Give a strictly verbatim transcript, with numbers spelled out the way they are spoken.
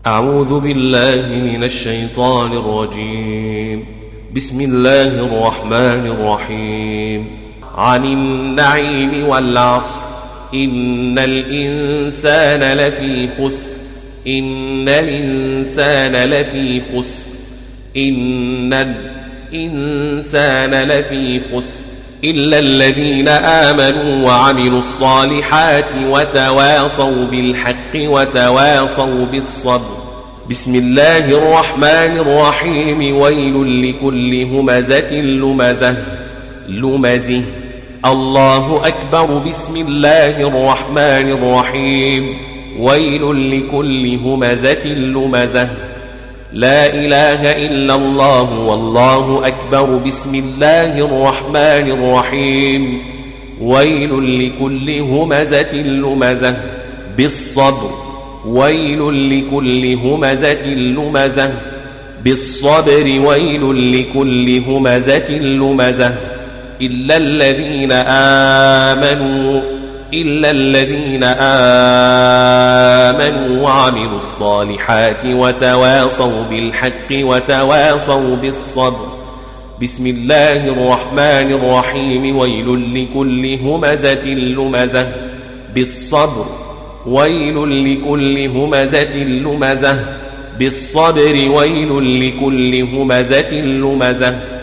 أعوذ بالله من الشيطان الرجيم. بسم الله الرحمن الرحيم. عن النعيم والعصر إن الإنسان لفي خسر إن الإنسان لفي خسر إن الإنسان لفي خسر إلا الذين آمنوا وعملوا الصالحات وتواصوا بالحق وتواصوا بالصبر. بسم الله الرحمن الرحيم. ويل لكل همزة لمزة لمزه. الله أكبر. بسم الله الرحمن الرحيم. ويل لكل همزة لمزة. لا إله إلا الله والله أكبر. بسم الله الرحمن الرحيم. ويل لكل همزة لمزة بالصبر. ويل لكل همزة لمزة بالصبر. ويل لكل همزة لمزة إلا الذين آمنوا إلا الذين آمنوا وعملوا الصالحات وتواصوا بالحق وتواصوا بالصبر. بسم الله الرحمن الرحيم. ويل لكل همزة لمزة بالصبر. ويل لكل همزة لمزة بالصبر. ويل لكل همزة لمزة